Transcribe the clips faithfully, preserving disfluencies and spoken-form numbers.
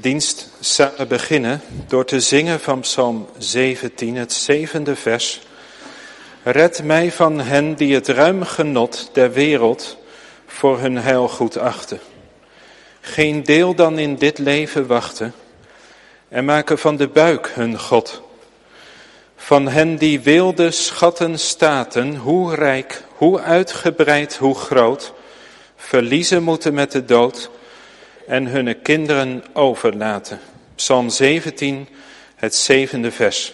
dienst samen beginnen door te zingen van Psalm zeventien, het zevende vers. Red mij van hen die het ruim genot der wereld voor hun heil goed achten. Geen deel dan in dit leven wachten en maken van de buik hun God. Van hen die wilde schatten staten, hoe rijk, hoe uitgebreid, hoe groot, verliezen moeten met de dood en hun kinderen overlaten. Psalm zeventien, het zevende vers.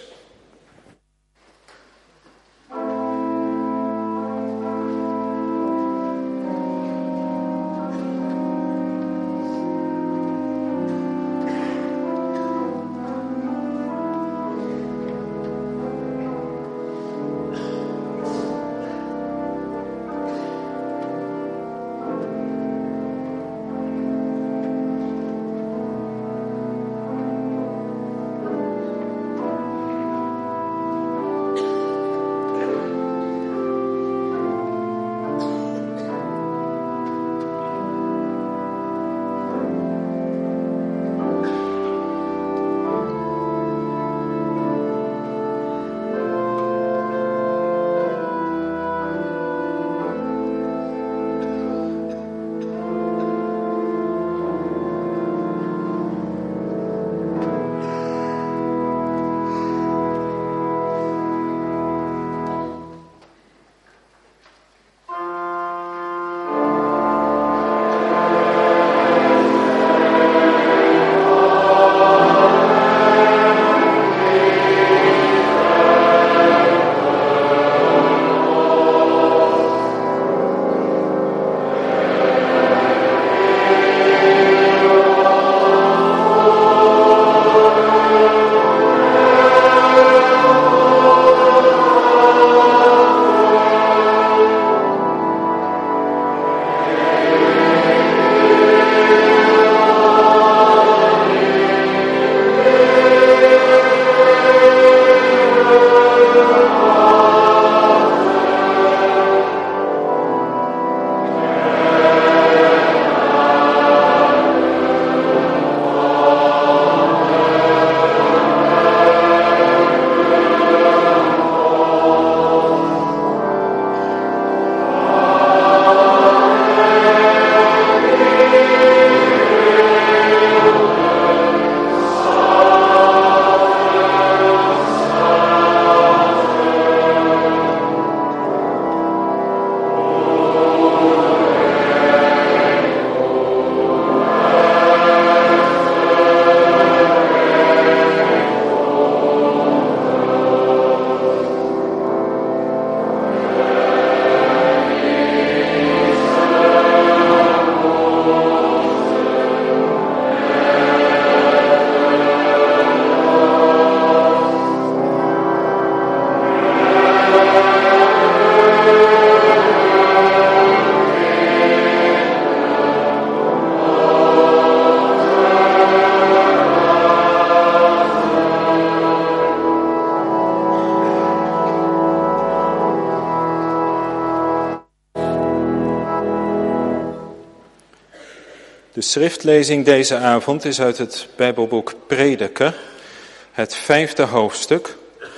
De schriftlezing deze avond is uit het Bijbelboek Prediker, het vijfde hoofdstuk,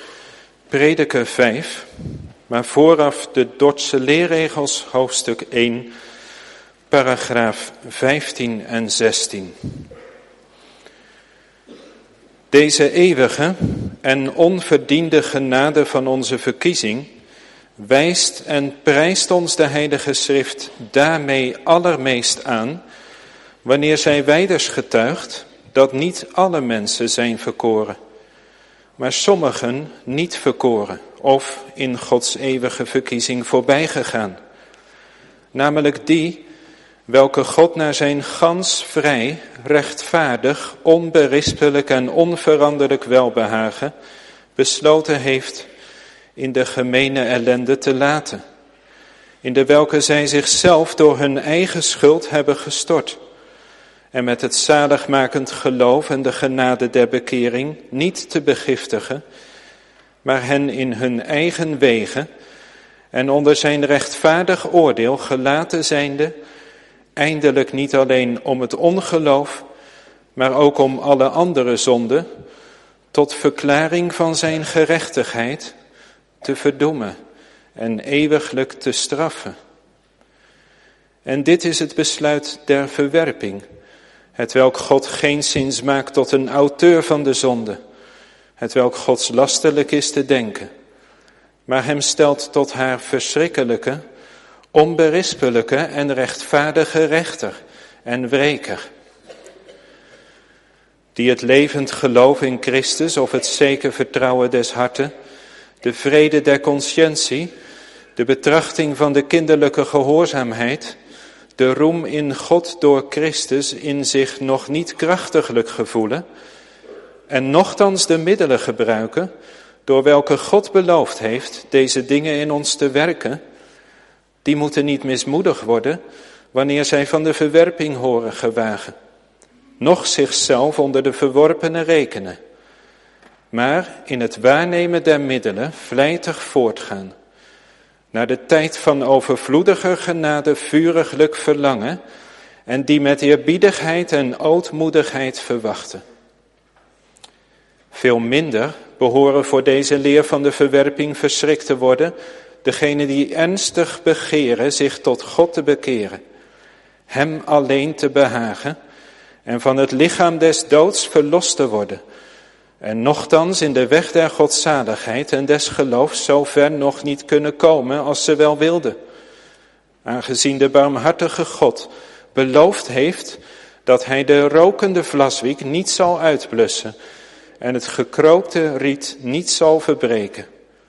Prediker vijf, maar vooraf de Dordtse leerregels, hoofdstuk één, paragraaf vijftien en zestien. Deze eeuwige en onverdiende genade van onze verkiezing wijst en prijst ons de Heilige Schrift daarmee allermeest aan, wanneer zij wijders getuigt dat niet alle mensen zijn verkoren, maar sommigen niet verkoren of in Gods eeuwige verkiezing voorbijgegaan. Namelijk die, welke God naar zijn gans vrij, rechtvaardig, onberispelijk en onveranderlijk welbehagen besloten heeft in de gemene ellende te laten, in de welke zij zichzelf door hun eigen schuld hebben gestort, en met het zaligmakend geloof en de genade der bekering niet te begiftigen, maar hen in hun eigen wegen en onder zijn rechtvaardig oordeel gelaten zijnde, eindelijk niet alleen om het ongeloof, maar ook om alle andere zonden, tot verklaring van zijn gerechtigheid, te verdoemen en eeuwiglijk te straffen. En dit is het besluit der verwerping, hetwelk God geenszins maakt tot een auteur van de zonde, hetwelk Gods lastelijk is te denken, maar hem stelt tot haar verschrikkelijke, onberispelijke en rechtvaardige rechter en wreker, die het levend geloof in Christus of het zeker vertrouwen des harten, de vrede der conscientie, de betrachting van de kinderlijke gehoorzaamheid, de roem in God door Christus in zich nog niet krachtiglijk gevoelen en nochtans de middelen gebruiken door welke God beloofd heeft deze dingen in ons te werken, die moeten niet mismoedig worden wanneer zij van de verwerping horen gewagen, noch zichzelf onder de verworpenen rekenen, maar in het waarnemen der middelen vlijtig voortgaan, naar de tijd van overvloediger genade vuriglijk verlangen en die met eerbiedigheid en ootmoedigheid verwachten. Veel minder behoren voor deze leer van de verwerping verschrikt te worden degenen die ernstig begeren zich tot God te bekeren, hem alleen te behagen en van het lichaam des doods verlost te worden, en nochtans in de weg der godzaligheid en des geloofs zo ver nog niet kunnen komen als ze wel wilden, aangezien de barmhartige God beloofd heeft dat hij de rokende vlaswiek niet zal uitblussen en het gekrookte riet niet zal verbreken.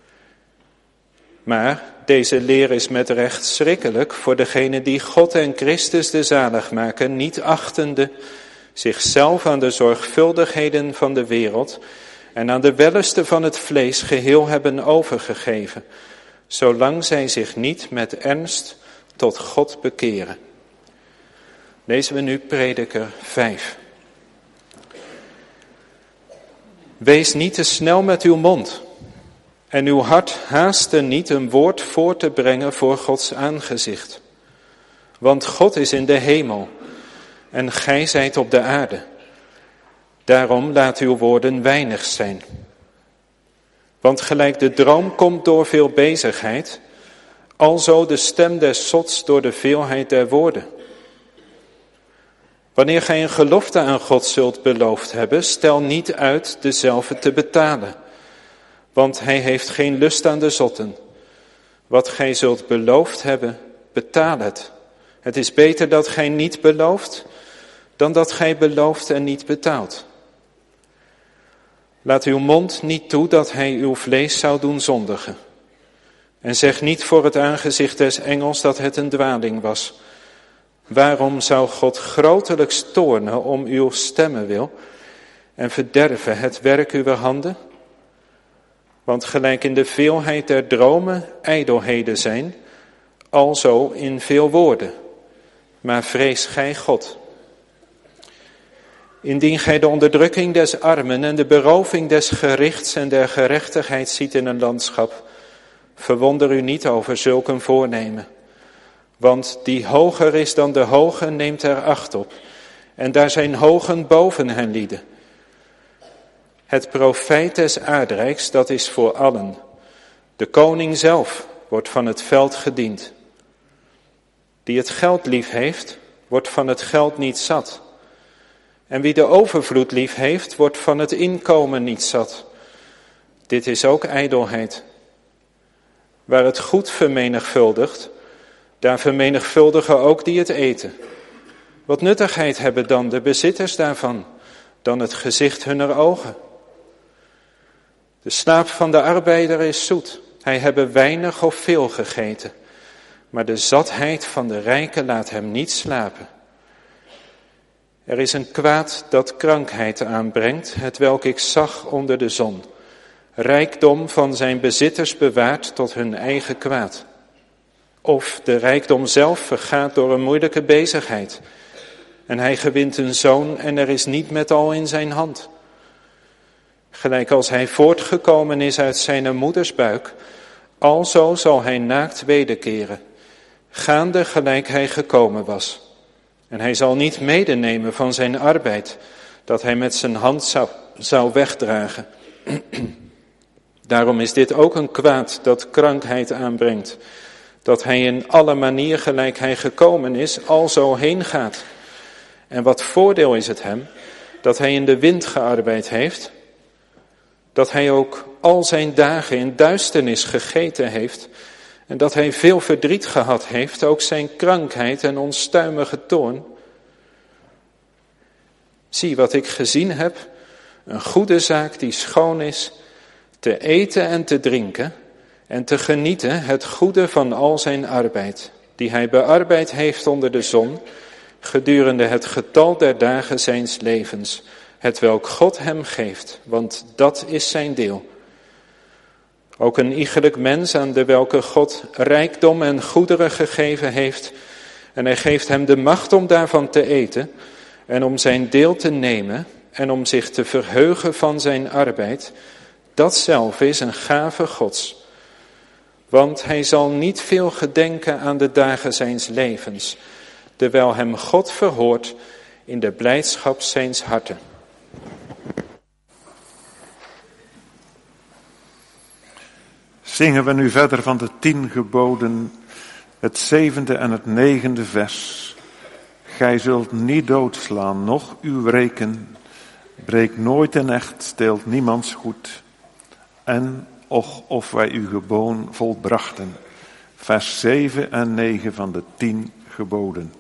Maar deze leer is met recht schrikkelijk voor degenen die God en Christus de zaligmaker niet achtende, zichzelf aan de zorgvuldigheden van de wereld en aan de wellusten van het vlees geheel hebben overgegeven, zolang zij zich niet met ernst tot God bekeren. Lezen we nu Prediker vijf. Wees niet te snel met uw mond en uw hart haaste niet een woord voor te brengen voor Gods aangezicht. Want God is in de hemel en gij zijt op de aarde. Daarom laat uw woorden weinig zijn. Want gelijk de droom komt door veel bezigheid, alzo de stem des zots door de veelheid der woorden. Wanneer gij een gelofte aan God zult beloofd hebben, stel niet uit dezelfde te betalen. Want hij heeft geen lust aan de zotten. Wat gij zult beloofd hebben, betaal het. Het is beter dat gij niet belooft, dan dat gij belooft en niet betaalt. Laat uw mond niet toe dat hij uw vlees zou doen zondigen. En zeg niet voor het aangezicht des engels dat het een dwaling was. Waarom zou God grotelijks toornen om uw stemmen wil en verderven het werk uwer handen? Want gelijk in de veelheid der dromen ijdelheden zijn, alzo in veel woorden. Maar vrees gij God. Indien gij de onderdrukking des armen en de beroving des gerichts en der gerechtigheid ziet in een landschap, verwonder u niet over zulk een voornemen. Want die hoger is dan de hogen neemt er acht op, en daar zijn hogen boven hen lieden. Het profijt des aardrijks, dat is voor allen. De koning zelf wordt van het veld gediend. Die het geld lief heeft, wordt van het geld niet zat. En wie de overvloed lief heeft, wordt van het inkomen niet zat. Dit is ook ijdelheid. Waar het goed vermenigvuldigt, daar vermenigvuldigen ook die het eten. Wat nuttigheid hebben dan de bezitters daarvan, dan het gezicht hunner ogen? De slaap van de arbeider is zoet, hij hebben weinig of veel gegeten. Maar de zatheid van de rijke laat hem niet slapen. Er is een kwaad dat krankheid aanbrengt, hetwelk ik zag onder de zon. Rijkdom van zijn bezitters bewaart tot hun eigen kwaad. Of de rijkdom zelf vergaat door een moeilijke bezigheid. En hij gewint een zoon en er is niet met al in zijn hand. Gelijk als hij voortgekomen is uit zijn moeders buik, alzo zal hij naakt wederkeren, gaande gelijk hij gekomen was. En hij zal niet medenemen van zijn arbeid, dat hij met zijn hand zou, zou wegdragen. Daarom is dit ook een kwaad dat krankheid aanbrengt. Dat hij in alle manier gelijk hij gekomen is, al zo heen gaat. En wat voordeel is het hem, dat hij in de wind gearbeid heeft, dat hij ook al zijn dagen in duisternis gegeten heeft, en dat hij veel verdriet gehad heeft, ook zijn krankheid en onstuimige toorn. Zie wat ik gezien heb, een goede zaak die schoon is, te eten en te drinken en te genieten het goede van al zijn arbeid, die hij bearbeid heeft onder de zon, gedurende het getal der dagen zijns levens, hetwelk God hem geeft, want dat is zijn deel. Ook een iegelijk mens aan de welke God rijkdom en goederen gegeven heeft, en hij geeft hem de macht om daarvan te eten en om zijn deel te nemen en om zich te verheugen van zijn arbeid, dat zelf is een gave Gods. Want hij zal niet veel gedenken aan de dagen zijns levens, terwijl hem God verhoort in de blijdschap zijns harten. Zingen we nu verder van de tien geboden, het zevende en het negende vers. Gij zult niet doodslaan, noch uw reken, breek nooit een echt, steelt niemands goed. En, och, of wij uw geboon volbrachten. Vers zeven en negen van de tien geboden.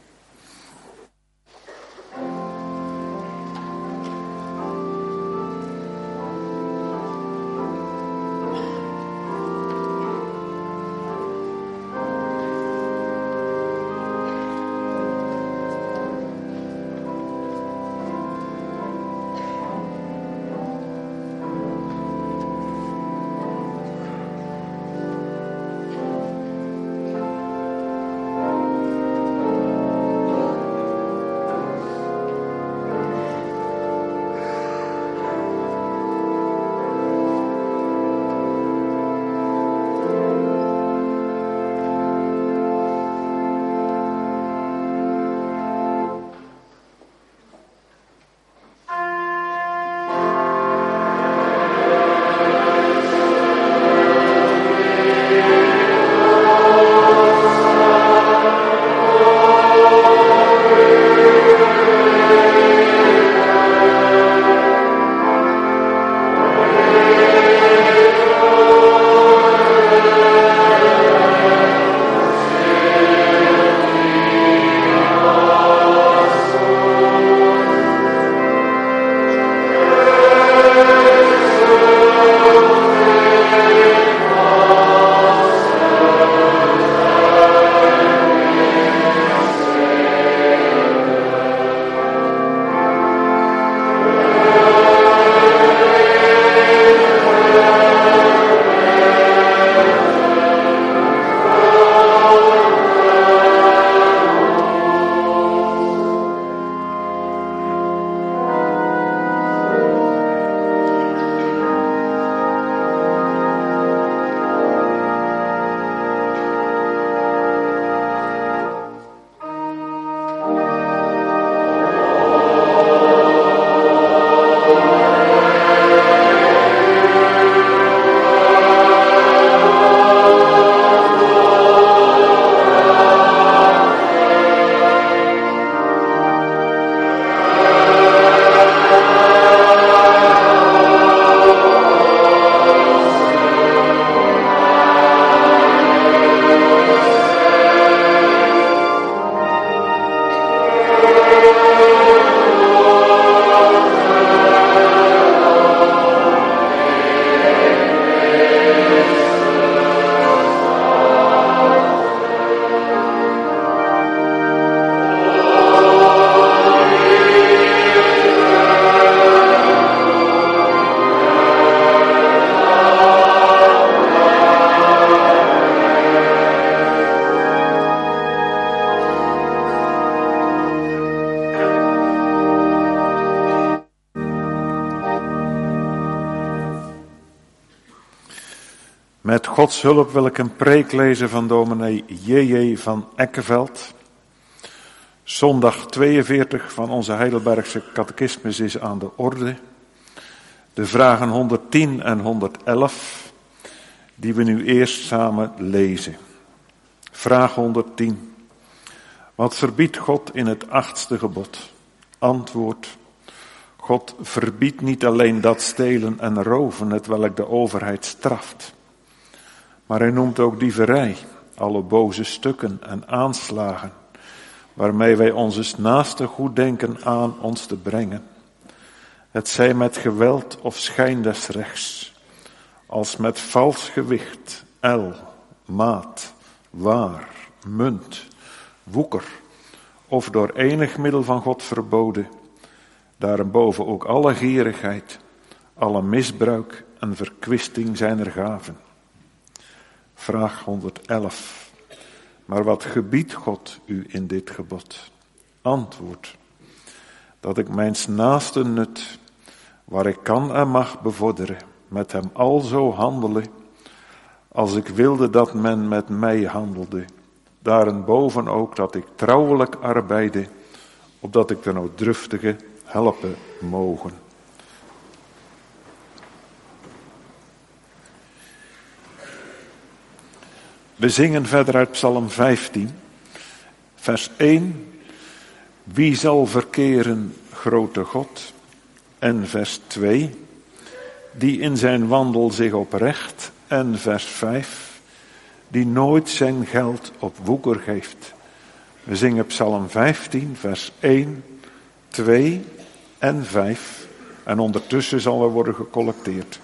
Met Gods hulp wil ik een preek lezen van dominee J J van Eckeveld. Zondag tweeënveertig van onze Heidelbergse catechismus is aan de orde. De vragen honderdtien en honderdelf, die we nu eerst samen lezen. Vraag honderdtien. Wat verbiedt God in het achtste gebod? Antwoord. God verbiedt niet alleen dat stelen en roven, hetwelk de overheid straft. Maar hij noemt ook dieverij, alle boze stukken en aanslagen, waarmee wij onze naaste goed denken aan ons te brengen. Het zij met geweld of schijn des rechts, als met vals gewicht, el, maat, waar, munt, woeker, of door enig middel van God verboden, daarboven ook alle gierigheid, alle misbruik en verkwisting zijner gaven. Vraag honderdelf. Maar wat gebiedt God u in dit gebod? Antwoord. Dat ik mijns naaste nut, waar ik kan en mag bevorderen, met hem alzo handelen, als ik wilde dat men met mij handelde. Daarenboven ook dat ik trouwelijk arbeide, opdat ik de nooddruftige helpen mogen. We zingen verder uit Psalm vijftien, vers één. Wie zal verkeren, grote God? En vers twee. Die in zijn wandel zich oprecht. En vers vijf. Die nooit zijn geld op woeker geeft. We zingen Psalm vijftien, vers één, twee en vijf. En ondertussen zal er worden gecollecteerd.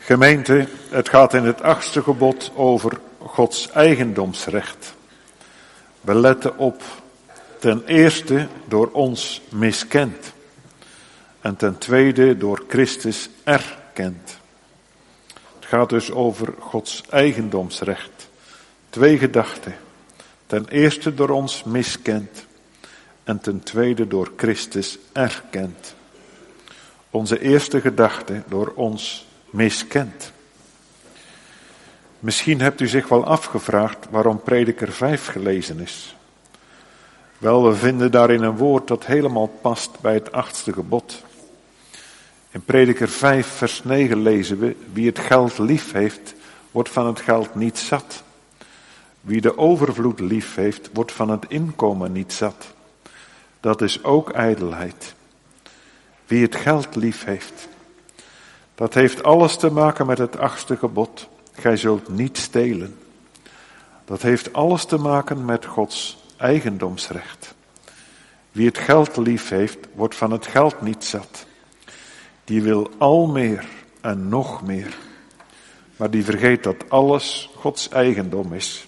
Gemeente, het gaat in het achtste gebod over Gods eigendomsrecht. We letten op, ten eerste door ons miskend. En ten tweede door Christus erkend. Het gaat dus over Gods eigendomsrecht. Twee gedachten. Ten eerste door ons miskend. En ten tweede door Christus erkend. Onze eerste gedachte door ons miskend. Misschien hebt u zich wel afgevraagd waarom Prediker vijf gelezen is. Wel, we vinden daarin een woord dat helemaal past bij het achtste gebod. In Prediker vijf vers negen lezen we, wie het geld lief heeft, wordt van het geld niet zat. Wie de overvloed lief heeft, wordt van het inkomen niet zat. Dat is ook ijdelheid. Wie het geld lief heeft. Dat heeft alles te maken met het achtste gebod. Gij zult niet stelen. Dat heeft alles te maken met Gods eigendomsrecht. Wie het geld lief heeft, wordt van het geld niet zat. Die wil al meer en nog meer. Maar die vergeet dat alles Gods eigendom is.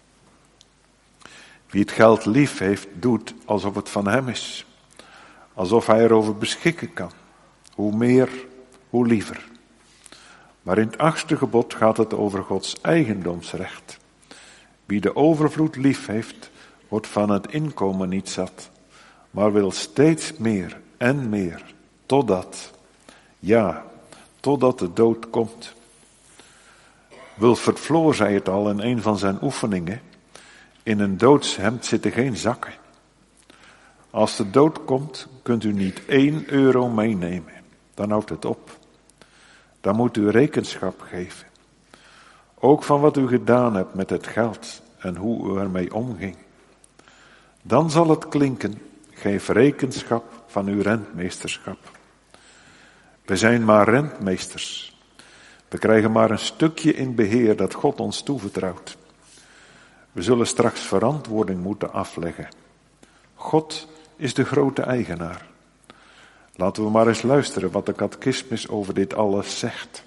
Wie het geld lief heeft, doet alsof het van hem is. Alsof hij erover beschikken kan. Hoe meer, hoe liever. Maar in het achtste gebod gaat het over Gods eigendomsrecht. Wie de overvloed lief heeft, wordt van het inkomen niet zat. Maar wil steeds meer en meer. Totdat, ja, totdat de dood komt. Wilfred Floor zei het al in een van zijn oefeningen. In een doodshemd zitten geen zakken. Als de dood komt, kunt u niet één euro meenemen. Dan houdt het op. Dan moet u rekenschap geven. Ook van wat u gedaan hebt met het geld en hoe u ermee omging. Dan zal het klinken, geef rekenschap van uw rentmeesterschap. We zijn maar rentmeesters. We krijgen maar een stukje in beheer dat God ons toevertrouwt. We zullen straks verantwoording moeten afleggen. God is de grote eigenaar. Laten we maar eens luisteren wat de catechismus over dit alles zegt.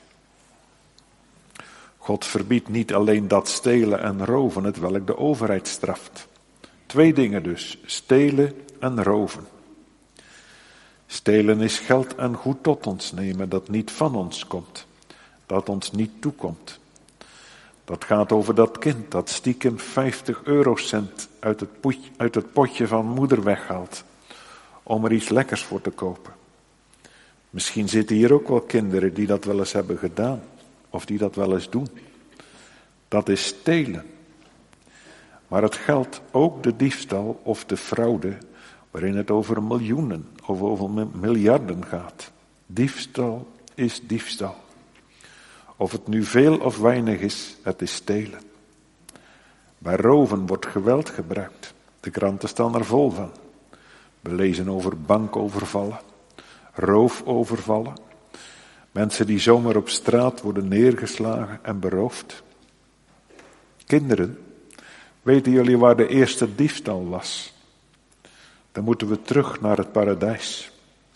God verbiedt niet alleen dat stelen en roven, het welk de overheid straft. Twee dingen dus, stelen en roven. Stelen is geld en goed tot ons nemen dat niet van ons komt, dat ons niet toekomt. Dat gaat over dat kind dat stiekem vijftig eurocent uit het, potje, uit het potje van moeder weghaalt, om er iets lekkers voor te kopen. Misschien zitten hier ook wel kinderen die dat wel eens hebben gedaan, of die dat wel eens doen. Dat is stelen. Maar het geldt ook de diefstal of de fraude, waarin het over miljoenen of over miljarden gaat. Diefstal is diefstal. Of het nu veel of weinig is, het is stelen. Bij roven wordt geweld gebruikt. De kranten staan er vol van. We lezen over bankovervallen, roofovervallen. Mensen die zomaar op straat worden neergeslagen en beroofd. Kinderen, weten jullie waar de eerste diefstal was? Dan moeten we terug naar het paradijs.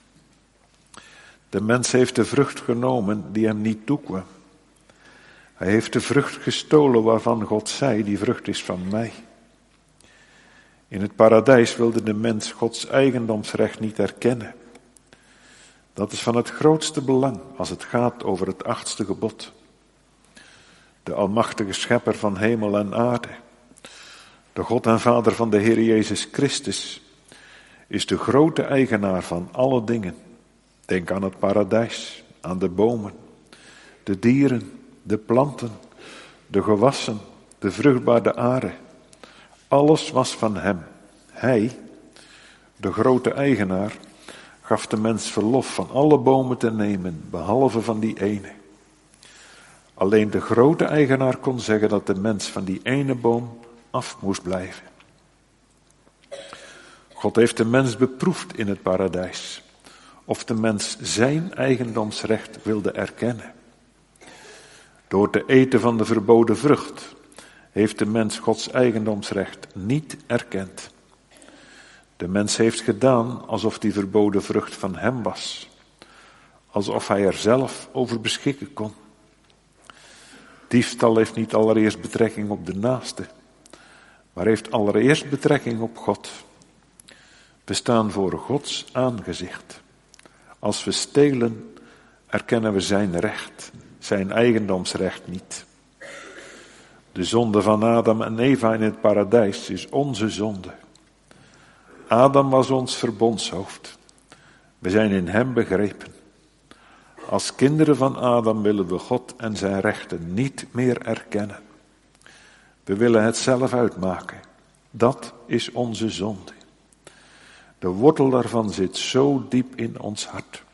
De mens heeft de vrucht genomen die hem niet toekwam. Hij heeft de vrucht gestolen waarvan God zei, die vrucht is van mij. In het paradijs wilde de mens Gods eigendomsrecht niet erkennen. Dat is van het grootste belang als het gaat over het achtste gebod. De almachtige schepper van hemel en aarde, de God en Vader van de Heer Jezus Christus, is de grote eigenaar van alle dingen. Denk aan het paradijs, aan de bomen, de dieren, de planten, de gewassen, de vruchtbare aarde. Alles was van hem. Hij, de grote eigenaar, gaf de mens verlof van alle bomen te nemen, behalve van die ene. Alleen de grote eigenaar kon zeggen dat de mens van die ene boom af moest blijven. God heeft de mens beproefd in het paradijs, of de mens zijn eigendomsrecht wilde erkennen. Door te eten van de verboden vrucht heeft de mens Gods eigendomsrecht niet erkend. De mens heeft gedaan alsof die verboden vrucht van hem was. Alsof hij er zelf over beschikken kon. Diefstal heeft niet allereerst betrekking op de naaste, maar heeft allereerst betrekking op God. We staan voor Gods aangezicht. Als we stelen, erkennen we zijn recht, zijn eigendomsrecht niet. De zonde van Adam en Eva in het paradijs is onze zonde. Adam was ons verbondshoofd. We zijn in hem begrepen. Als kinderen van Adam willen we God en zijn rechten niet meer erkennen. We willen het zelf uitmaken. Dat is onze zonde. De wortel daarvan zit zo diep in ons hart.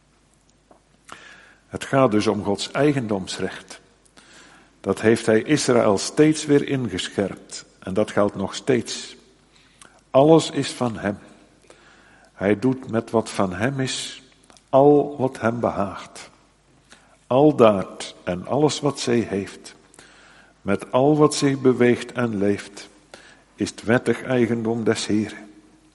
Het gaat dus om Gods eigendomsrecht. Dat heeft hij Israël steeds weer ingescherpt. En dat geldt nog steeds. Alles is van hem. Hij doet met wat van hem is al wat hem behaagt. Aldaad en alles wat zij heeft, met al wat zich beweegt en leeft, is het wettig eigendom des Heeren.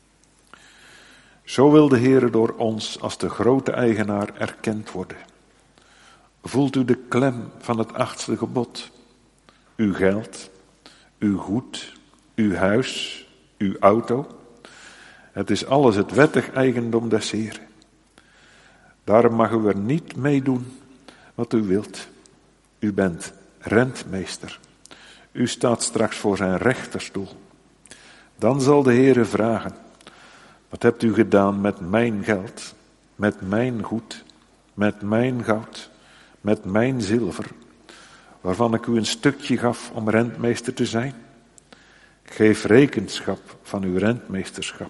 Zo wil de Heere door ons als de grote eigenaar erkend worden. Voelt u de klem van het achtste gebod? Uw geld, uw goed, uw huis, uw auto. Het is alles het wettig eigendom des Heeren. Daarom mag u er niet mee doen wat u wilt. U bent rentmeester. U staat straks voor zijn rechterstoel. Dan zal de Heere vragen: wat hebt u gedaan met mijn geld, met mijn goed, met mijn goud, met mijn zilver, waarvan ik u een stukje gaf om rentmeester te zijn? Geef rekenschap van uw rentmeesterschap.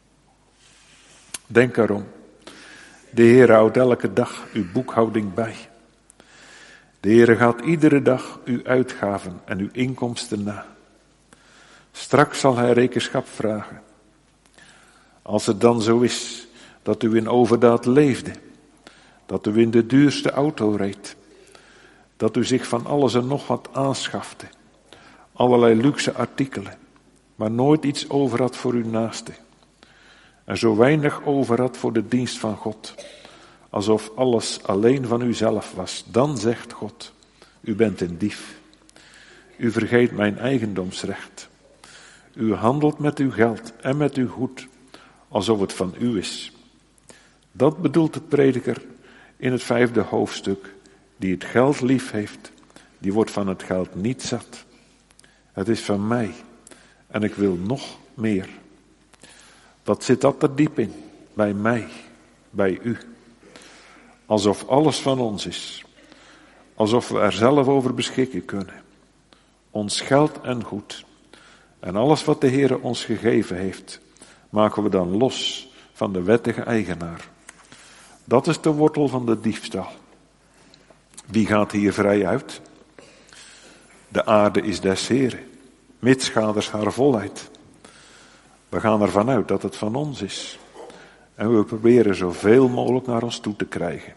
Denk erom, de Heere houdt elke dag uw boekhouding bij. De Heere gaat iedere dag uw uitgaven en uw inkomsten na. Straks zal hij rekenschap vragen. Als het dan zo is dat u in overdaad leefde, dat u in de duurste auto reed, dat u zich van alles en nog wat aanschafte, allerlei luxe artikelen, maar nooit iets over had voor uw naaste, en zo weinig over had voor de dienst van God, alsof alles alleen van uzelf was, dan zegt God: u bent een dief. U vergeet mijn eigendomsrecht. U handelt met uw geld en met uw goed, alsof het van u is. Dat bedoelt de prediker in het vijfde hoofdstuk. Die het geld lief heeft, die wordt van het geld niet zat. Het is van mij en ik wil nog meer. Wat zit dat er diep in? Bij mij, bij u. Alsof alles van ons is. Alsof we er zelf over beschikken kunnen. Ons geld en goed. En alles wat de Heere ons gegeven heeft, maken we dan los van de wettige eigenaar. Dat is de wortel van de diefstal. Wie gaat hier vrij uit? De aarde is des Heeren, mitsgaders haar volheid. We gaan ervan uit dat het van ons is. En we proberen zoveel mogelijk naar ons toe te krijgen.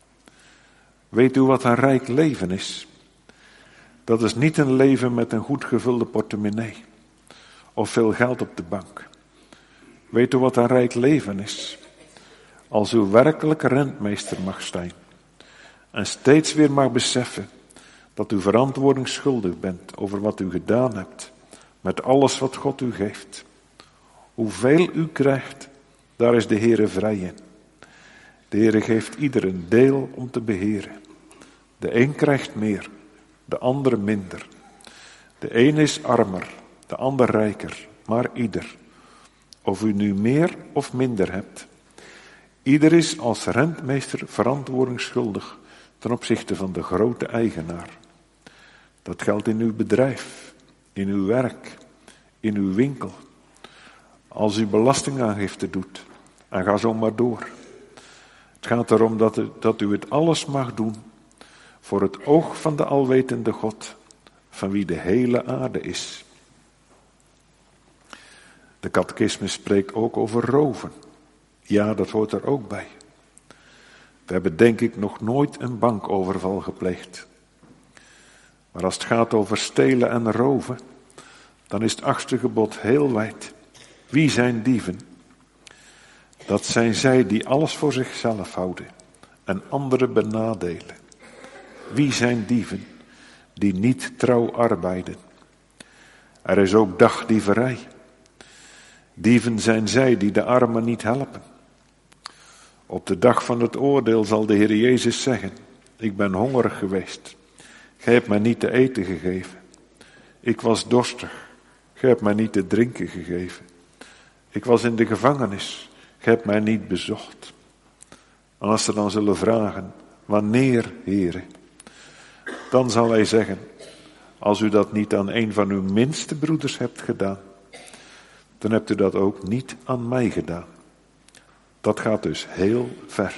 Weet u wat een rijk leven is? Dat is niet een leven met een goed gevulde portemonnee. Of veel geld op de bank. Weet u wat een rijk leven is? Als u werkelijk rentmeester mag zijn. En steeds weer mag beseffen dat u verantwoording schuldig bent over wat u gedaan hebt. Met alles wat God u geeft. Hoeveel u krijgt, daar is de Heere vrij in. De Heere geeft ieder een deel om te beheren. De een krijgt meer, de andere minder. De een is armer, de ander rijker, maar ieder. Of u nu meer of minder hebt. Ieder is als rentmeester verantwoording schuldig ten opzichte van de grote eigenaar. Dat geldt in uw bedrijf, in uw werk, in uw winkel. Als u belastingaangifte doet, en ga zo maar door. Het gaat erom dat u, dat u het alles mag doen voor het oog van de alwetende God, van wie de hele aarde is. De catechismus spreekt ook over roven. Ja, dat hoort er ook bij. We hebben denk ik nog nooit een bankoverval gepleegd. Maar als het gaat over stelen en roven, dan is het achtste gebod heel wijd. Wie zijn dieven? Dat zijn zij die alles voor zichzelf houden en anderen benadelen. Wie zijn dieven? die niet trouw arbeiden. Er is ook dagdieverij. Dieven zijn zij die de armen niet helpen. Op de dag van het oordeel zal de Heer Jezus zeggen: ik ben hongerig geweest. Gij hebt mij niet te eten gegeven. Ik was dorstig. Gij hebt mij niet te drinken gegeven. Ik was in de gevangenis. Gij hebt mij niet bezocht. En als ze dan zullen vragen: wanneer, Heere? Dan zal hij zeggen: als u dat niet aan een van uw minste broeders hebt gedaan, dan hebt u dat ook niet aan mij gedaan. Dat gaat dus heel ver.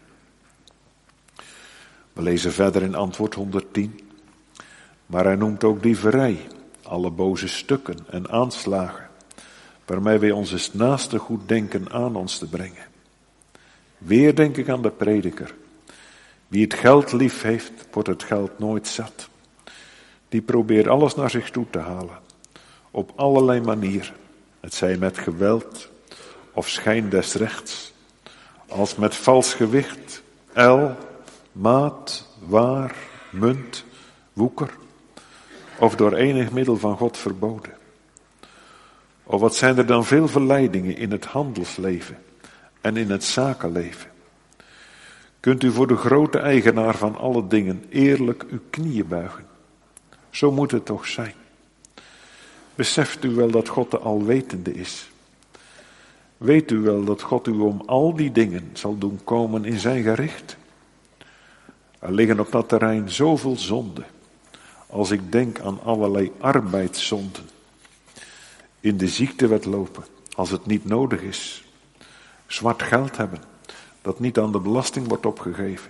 We lezen verder in antwoord honderdtien. Maar hij noemt ook dieverij, alle boze stukken en aanslagen, waarmee wij onze naaste goed denken aan ons te brengen. Weer denk ik aan de prediker. Wie het geld lief heeft, wordt het geld nooit zat. Die probeert alles naar zich toe te halen, op allerlei manieren. Het zij met geweld of schijn des rechts, als met vals gewicht, el, maat, waar, munt, woeker, of door enig middel van God verboden. Of wat zijn er dan veel verleidingen in het handelsleven en in het zakenleven. Kunt u voor de grote eigenaar van alle dingen eerlijk uw knieën buigen? Zo moet het toch zijn. Beseft u wel dat God de alwetende is? Weet u wel dat God u om al die dingen zal doen komen in zijn gericht? Er liggen op dat terrein zoveel zonden, als ik denk aan allerlei arbeidszonden. In de ziektewet lopen, als het niet nodig is. Zwart geld hebben, dat niet aan de belasting wordt opgegeven.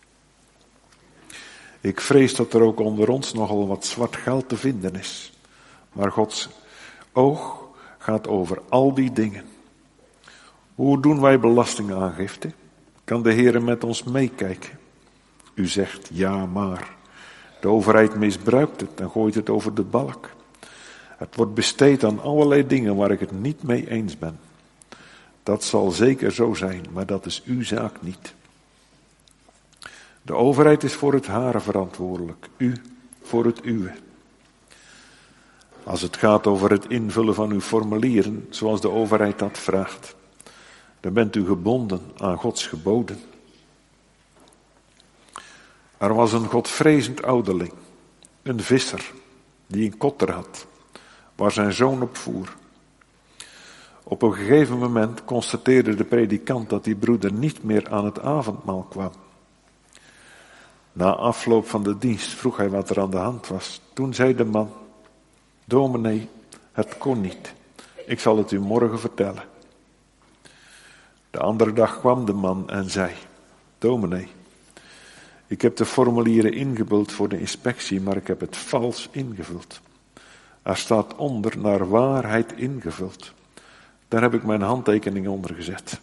Ik vrees dat er ook onder ons nogal wat zwart geld te vinden is. Maar Gods oog gaat over al die dingen. Hoe doen wij belastingaangifte? Kan de Heer met ons meekijken? U zegt ja, maar. De overheid misbruikt het en gooit het over de balk. Het wordt besteed aan allerlei dingen waar ik het niet mee eens ben. Dat zal zeker zo zijn, maar dat is uw zaak niet. De overheid is voor het hare verantwoordelijk, u voor het uwe. Als het gaat over het invullen van uw formulieren, zoals de overheid dat vraagt, dan bent u gebonden aan Gods geboden. Er was een godvrezend ouderling, een visser, die een kotter had, waar zijn zoon op voer. Op een gegeven moment constateerde de predikant dat die broeder niet meer aan het avondmaal kwam. Na afloop van de dienst vroeg hij wat er aan de hand was. Toen zei de man: dominee, het kon niet. Ik zal het u morgen vertellen. De andere dag kwam de man en zei: dominee, ik heb de formulieren ingevuld voor de inspectie, maar ik heb het vals ingevuld. Er staat onder naar waarheid ingevuld. Daar heb ik mijn handtekening onder gezet.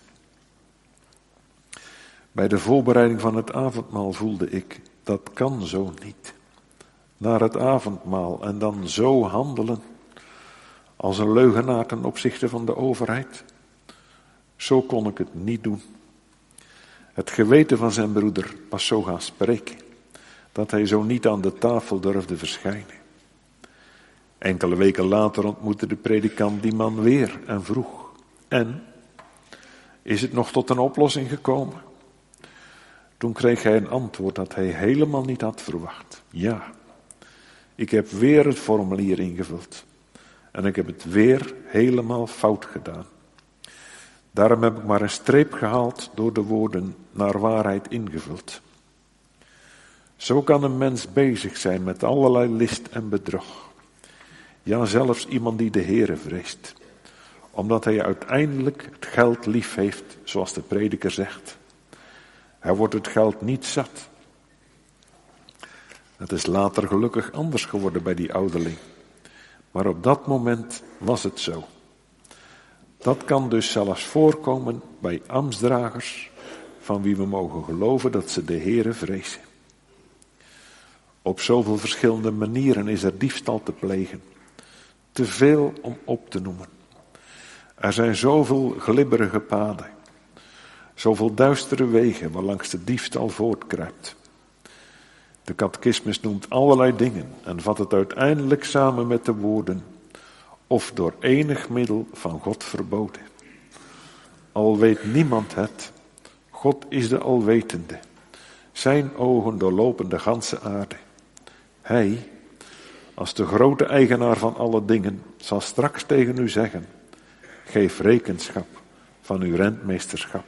Bij de voorbereiding van het avondmaal voelde ik, dat kan zo niet. Naar het avondmaal en dan zo handelen, als een leugenaar ten opzichte van de overheid. Zo kon ik het niet doen. Het geweten van zijn broeder was zo gaan spreken, dat hij zo niet aan de tafel durfde verschijnen. Enkele weken later ontmoette de predikant die man weer en vroeg: en, is het nog tot een oplossing gekomen? Toen kreeg hij een antwoord dat hij helemaal niet had verwacht. Ja, ik heb weer het formulier ingevuld. En ik heb het weer helemaal fout gedaan. Daarom heb ik maar een streep gehaald door de woorden naar waarheid ingevuld. Zo kan een mens bezig zijn met allerlei list en bedrog. Ja, zelfs iemand die de Heere vreest. Omdat hij uiteindelijk het geld lief heeft, zoals de prediker zegt. Hij wordt het geld niet zat. Het is later gelukkig anders geworden bij die ouderling. Maar op dat moment was het zo. Dat kan dus zelfs voorkomen bij ambtsdragers, van wie we mogen geloven dat ze de Heere vrezen. Op zoveel verschillende manieren is er diefstal te plegen. Te veel om op te noemen. Er zijn zoveel glibberige paden. Zoveel duistere wegen waarlangs de diefstal voortkruipt. De catechismus noemt allerlei dingen en vat het uiteindelijk samen met de woorden: of door enig middel van God verboden. Al weet niemand het, God is de alwetende. Zijn ogen doorlopen de ganse aarde. Hij, als de grote eigenaar van alle dingen, zal straks tegen u zeggen: geef rekenschap van uw rentmeesterschap.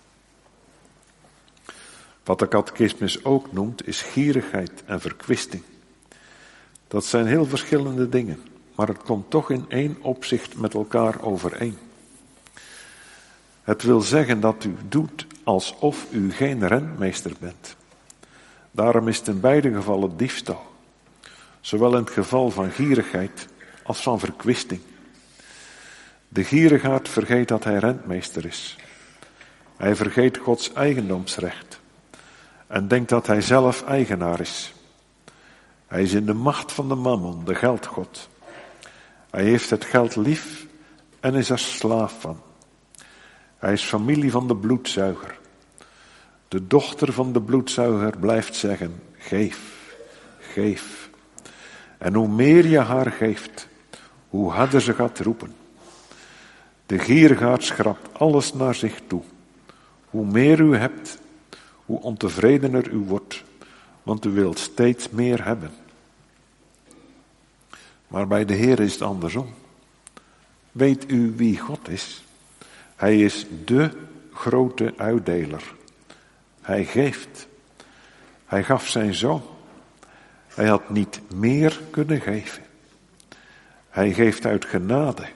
Wat de catechismus ook noemt, is gierigheid en verkwisting. Dat zijn heel verschillende dingen, maar het komt toch in één opzicht met elkaar overeen. Het wil zeggen dat u doet alsof u geen rentmeester bent. Daarom is het in beide gevallen diefstal. Zowel in het geval van gierigheid als van verkwisting. De gierigaard vergeet dat hij rentmeester is. Hij vergeet Gods eigendomsrecht. En denkt dat hij zelf eigenaar is. Hij is in de macht van de mammon, de geldgod. Hij heeft het geld lief en is er slaaf van. Hij is familie van de bloedzuiger. De dochter van de bloedzuiger blijft zeggen: geef, geef. En hoe meer je haar geeft, hoe harder ze gaat roepen. De gierigaard schrapt alles naar zich toe. Hoe meer u hebt, hoe ontevredener u wordt, want u wilt steeds meer hebben. Maar bij de Heer is het andersom. Weet u wie God is? Hij is de grote uitdeler. Hij geeft. Hij gaf zijn zoon. Hij had niet meer kunnen geven. Hij geeft uit genade.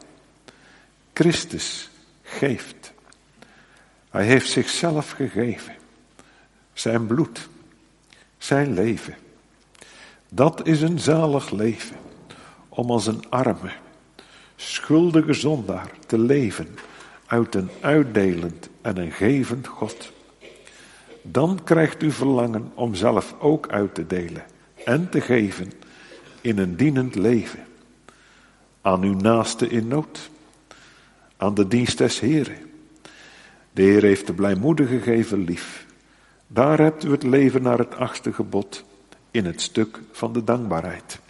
Christus geeft. Hij heeft zichzelf gegeven. Zijn bloed. Zijn leven. Dat is een zalig leven. Om als een arme, schuldige zondaar te leven uit een uitdelend en een gevend God. Dan krijgt u verlangen om zelf ook uit te delen en te geven in een dienend leven. Aan uw naaste in nood. Aan de dienst des Heren. De Heer heeft de blijmoedige geven lief. Daar hebt u het leven naar het achtste gebod in het stuk van de dankbaarheid.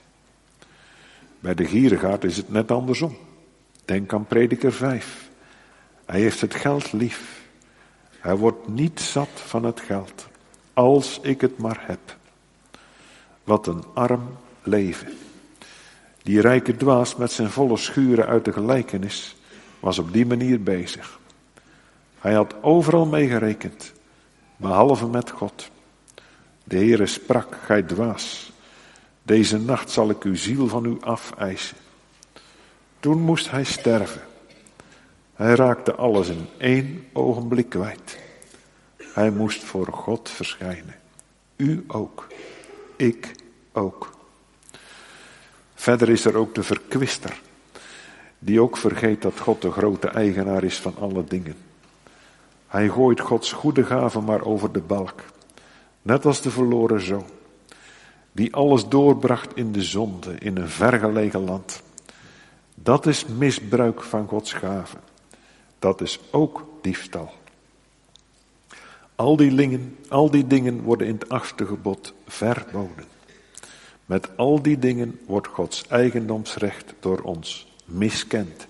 Bij de gierigaard is het net andersom. Denk aan Prediker vijf. Hij heeft het geld lief. Hij wordt niet zat van het geld. Als ik het maar heb. Wat een arm leven. Die rijke dwaas met zijn volle schuren uit de gelijkenis was op die manier bezig. Hij had overal meegerekend, behalve met God. De Heere sprak: gij dwaas, deze nacht zal ik uw ziel van u afeisen. Toen moest hij sterven. Hij raakte alles in één ogenblik kwijt. Hij moest voor God verschijnen. U ook. Ik ook. Verder is er ook de verkwister, die ook vergeet dat God de grote eigenaar is van alle dingen. Hij gooit Gods goede gaven maar over de balk. Net als de verloren zoon, die alles doorbracht in de zonde, in een vergelegen land. Dat is misbruik van Gods gaven. Dat is ook diefstal. Al die dingen, al die dingen worden in het achtste gebod verboden. Met al die dingen wordt Gods eigendomsrecht door ons miskend.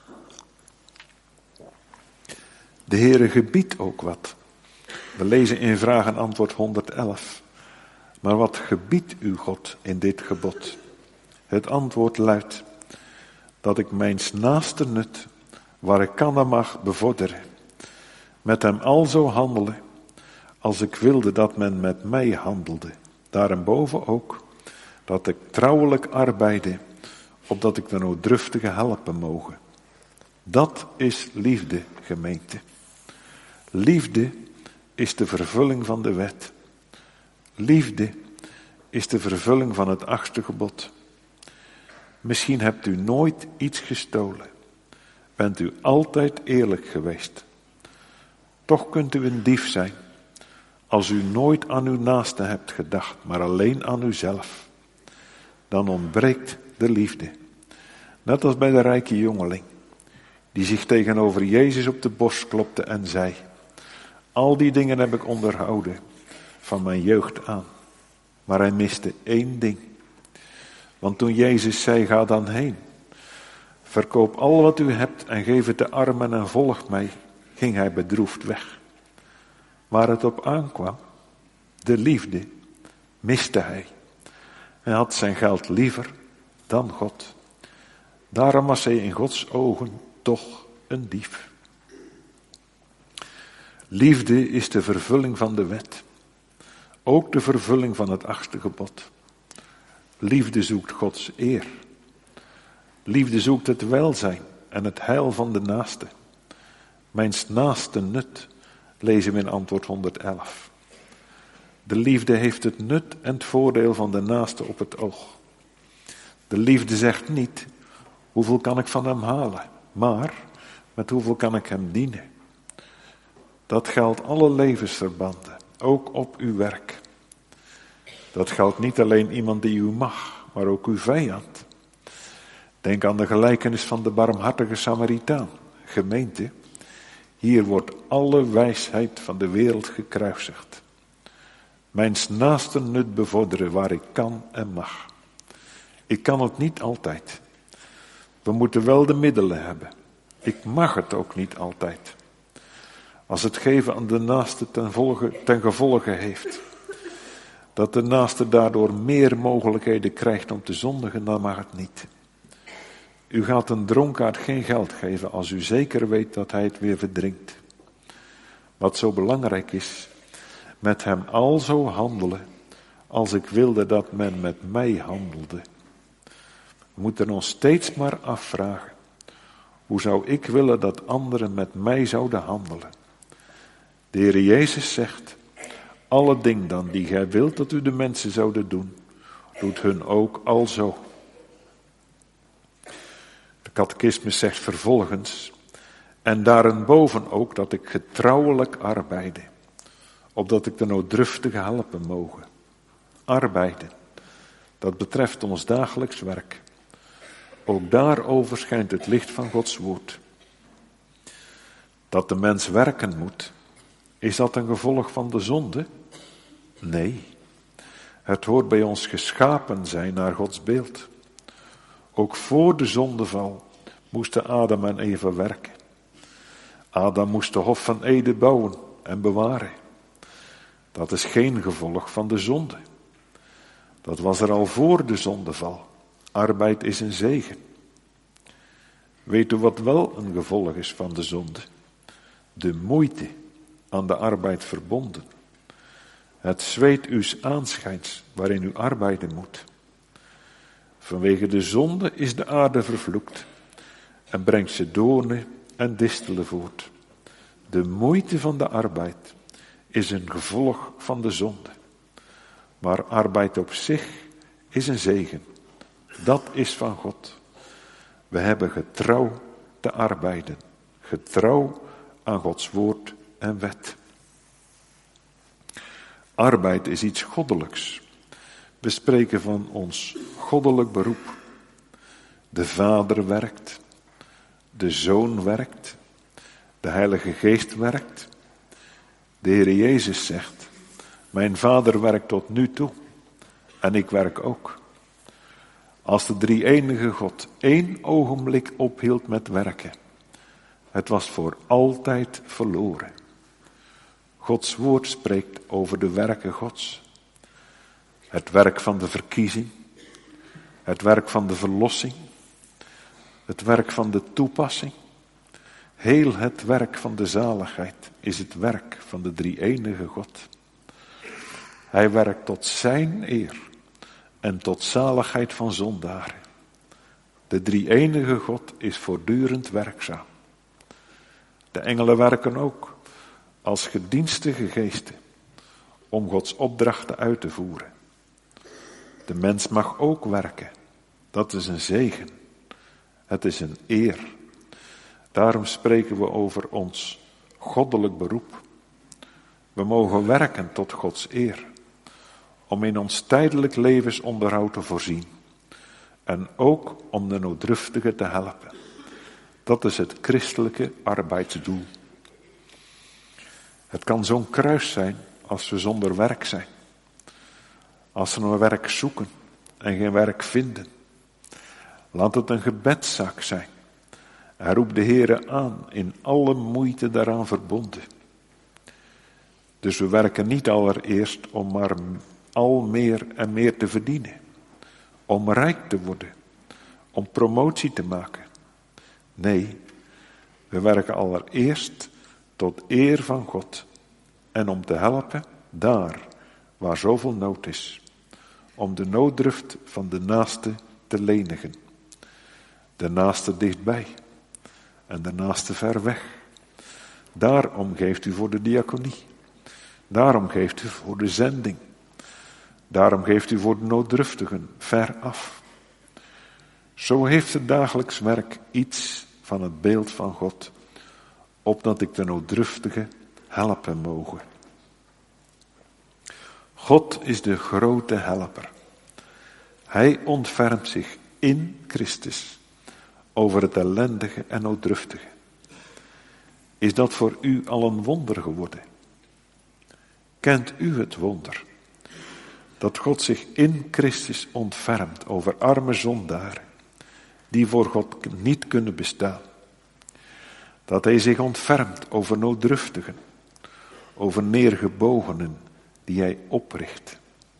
De Heere gebiedt ook wat. We lezen in vraag en antwoord honderd-elf. Maar wat gebiedt u God in dit gebod? Het antwoord luidt: dat ik mijns naaste nut, waar ik kan en mag, bevorderen. Met hem alzo handelen, als ik wilde dat men met mij handelde. Daarenboven ook, dat ik trouwelijk arbeide, opdat ik de nooddruftige helpen mogen. Dat is liefde, gemeente. Liefde is de vervulling van de wet. Liefde is de vervulling van het achtste gebod. Misschien hebt u nooit iets gestolen. Bent u altijd eerlijk geweest. Toch kunt u een dief zijn, als u nooit aan uw naaste hebt gedacht, maar alleen aan uzelf. Dan ontbreekt de liefde. Net als bij de rijke jongeling, die zich tegenover Jezus op de borst klopte en zei: al die dingen heb ik onderhouden van mijn jeugd aan. Maar hij miste één ding. Want toen Jezus zei, ga dan heen. Verkoop al wat u hebt en geef het de armen en volg mij, ging hij bedroefd weg. Waar het op aankwam, de liefde, miste hij. Hij had zijn geld liever dan God. Daarom was hij in Gods ogen toch een dief. Liefde is de vervulling van de wet. Ook de vervulling van het achtste gebod. Liefde zoekt Gods eer. Liefde zoekt het welzijn en het heil van de naaste. Mijns naaste nut, lezen we in antwoord honderdelf. De liefde heeft het nut en het voordeel van de naaste op het oog. De liefde zegt niet, hoeveel kan ik van hem halen, maar met hoeveel kan ik hem dienen. Dat geldt alle levensverbanden, ook op uw werk. Dat geldt niet alleen iemand die u mag, maar ook uw vijand. Denk aan de gelijkenis van de barmhartige Samaritaan. Gemeente, hier wordt alle wijsheid van de wereld gekruisigd. Mijns naaste nut bevorderen waar ik kan en mag. Ik kan het niet altijd. We moeten wel de middelen hebben. Ik mag het ook niet altijd. Als het geven aan de naaste ten, volge, ten gevolge heeft dat de naaste daardoor meer mogelijkheden krijgt om te zondigen, dan mag het niet. U gaat een dronkaard geen geld geven als u zeker weet dat hij het weer verdrinkt. Wat zo belangrijk is, met hem alzo handelen als ik wilde dat men met mij handelde. We moeten ons steeds maar afvragen, hoe zou ik willen dat anderen met mij zouden handelen? De Heer Jezus zegt, alle dingen dan die gij wilt dat u de mensen zouden doen, doet hun ook alzo. De catechismus zegt vervolgens, en daarenboven ook dat ik getrouwelijk arbeide, opdat ik de nooddruftige helpen mogen. Arbeiden, dat betreft ons dagelijks werk. Ook daarover schijnt het licht van Gods woord. Dat de mens werken moet, is dat een gevolg van de zonde? Nee, het hoort bij ons geschapen zijn naar Gods beeld. Ook voor de zondeval moesten Adam en Eva werken. Adam moest de Hof van Eden bouwen en bewaren. Dat is geen gevolg van de zonde. Dat was er al voor de zondeval. Arbeid is een zegen. Weet u wat wel een gevolg is van de zonde? De moeite aan de arbeid verbonden. Het zweet uws aanschijns waarin u arbeiden moet. Vanwege de zonde is de aarde vervloekt en brengt ze doornen en distelen voort. De moeite van de arbeid is een gevolg van de zonde. Maar arbeid op zich is een zegen. Dat is van God. We hebben getrouw te arbeiden. Getrouw aan Gods woord en wet. Arbeid is iets goddelijks. We spreken van ons goddelijk beroep. De Vader werkt. De Zoon werkt. De Heilige Geest werkt. De Heer Jezus zegt, mijn Vader werkt tot nu toe. En ik werk ook. Als de drie-enige God één ogenblik ophield met werken, het was voor altijd verloren. Gods woord spreekt over de werken Gods. Het werk van de verkiezing, het werk van de verlossing, het werk van de toepassing. Heel het werk van de zaligheid is het werk van de drie-enige God. Hij werkt tot zijn eer en tot zaligheid van zondaren. De drie-enige God is voortdurend werkzaam. De engelen werken ook als gedienstige geesten om Gods opdrachten uit te voeren. De mens mag ook werken. Dat is een zegen. Het is een eer. Daarom spreken we over ons goddelijk beroep. We mogen werken tot Gods eer, om in ons tijdelijk levensonderhoud te voorzien en ook om de nooddruftigen te helpen. Dat is het christelijke arbeidsdoel. Het kan zo'n kruis zijn als we zonder werk zijn. Als ze een werk zoeken en geen werk vinden. Laat het een gebedszaak zijn. En roep de Heere aan in alle moeite daaraan verbonden. Dus we werken niet allereerst om maar al meer en meer te verdienen. Om rijk te worden. Om promotie te maken. Nee, we werken allereerst tot eer van God. En om te helpen daar waar zoveel nood is. Om de nooddruft van de naaste te lenigen. De naaste dichtbij. En de naaste ver weg. Daarom geeft u voor de diaconie. Daarom geeft u voor de zending. Daarom geeft u voor de nooddruftigen ver af. Zo heeft het dagelijks werk iets van het beeld van God, opdat ik de nooddruftige helpen mogen. God is de grote helper. Hij ontfermt zich in Christus over het ellendige en nooddruftige. Is dat voor u al een wonder geworden? Kent u het wonder? Dat God zich in Christus ontfermt over arme zondaren, die voor God niet kunnen bestaan. Dat hij zich ontfermt over nooddruftigen, over neergebogenen die hij opricht.